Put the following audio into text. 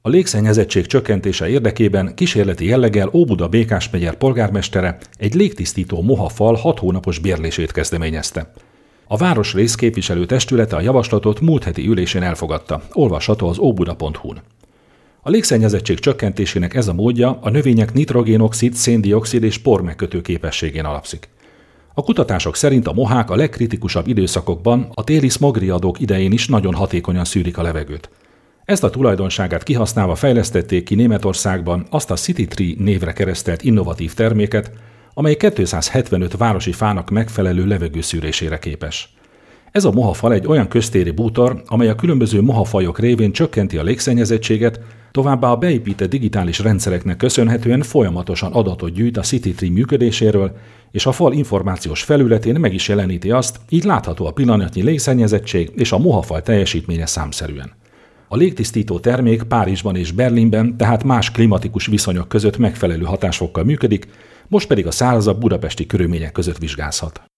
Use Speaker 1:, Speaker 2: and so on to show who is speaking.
Speaker 1: A légszennyezettség csökkentése érdekében kísérleti jelleggel Óbuda-Békás-megyer polgármestere egy légtisztító mohafal 6 hónapos bérlését kezdeményezte. A városrész képviselőtestülete a javaslatot múlt heti ülésén elfogadta, olvasható az óbuda.hu-n. A légszennyezettség csökkentésének ez a módja a növények nitrogénoxid, széndioxid és por megkötő képességén alapszik. A kutatások szerint a mohák a legkritikusabb időszakokban, a téli smogriadók idején is nagyon hatékonyan szűrik a levegőt. Ezt a tulajdonságát kihasználva fejlesztették ki Németországban azt a City Tree névre keresztelt innovatív terméket, amely 275 városi fának megfelelő levegőszűrésére képes. Ez a mohafal egy olyan köztéri bútor, amely a különböző mohafajok révén csökkenti a légszennyezettséget, továbbá a beépített digitális rendszereknek köszönhetően folyamatosan adatot gyűjt a City Tree működéséről, és a fal információs felületén meg is jeleníti azt, így látható a pillanatnyi légszennyezettség és a mohafal teljesítménye számszerűen. A légtisztító termék Párizsban és Berlinben, tehát más klimatikus viszonyok között megfelelő hatásfokkal működik, most pedig a szárazabb budapesti körülmények között vizsgázhat.